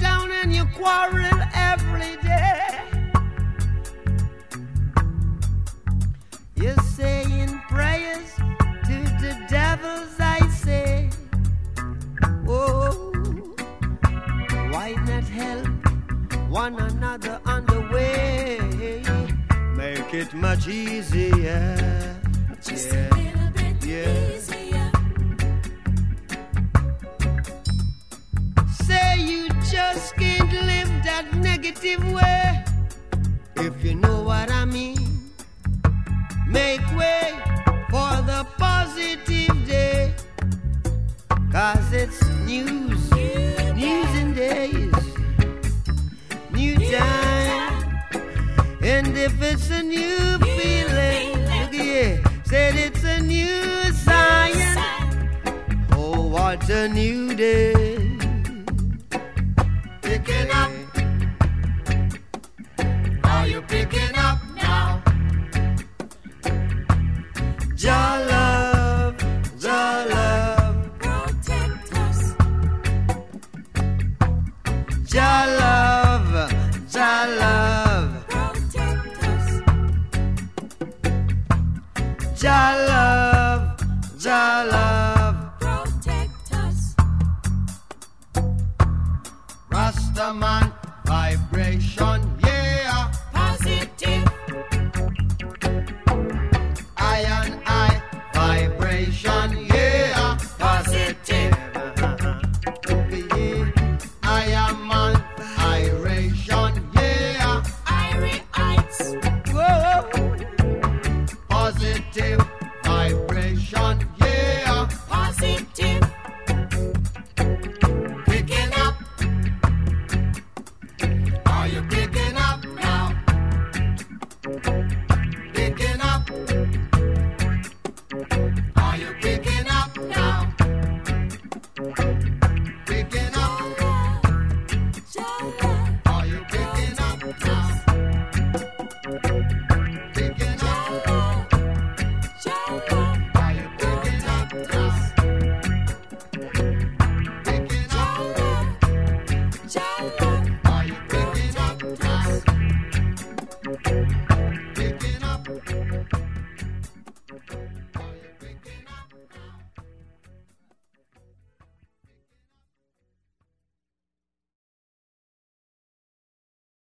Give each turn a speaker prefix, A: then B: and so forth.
A: down and you quarrel every day. You're saying prayers to the devils, I say. Oh, why not help one another on the way? Make it much easier.
B: Just a little bit easier.
A: Say you just can't live that negative way. If you know what I mean. Make way for the positive day. 'Cause it's news and days. New time. And if it's a new feeling, look here, said it's a new science. Oh, what a new day. Picking up. Are you picking up now? Jah love,
B: Protect us.
A: Jah love,
B: Protect us.
A: Jah love,
B: Protect us.
A: Rastaman vibration, yeah.
B: Positive.
A: Iron eye vibration, yeah. Positive. I am man, iration, yeah.
B: Irites.
A: Whoa. Positive vibration, yeah.
B: Positive.
A: Picking up. Are you picking up now? Picking up. Are you picking up now? Picking up. Are you picking up now? Picking up. Are you picking up now? Picking up.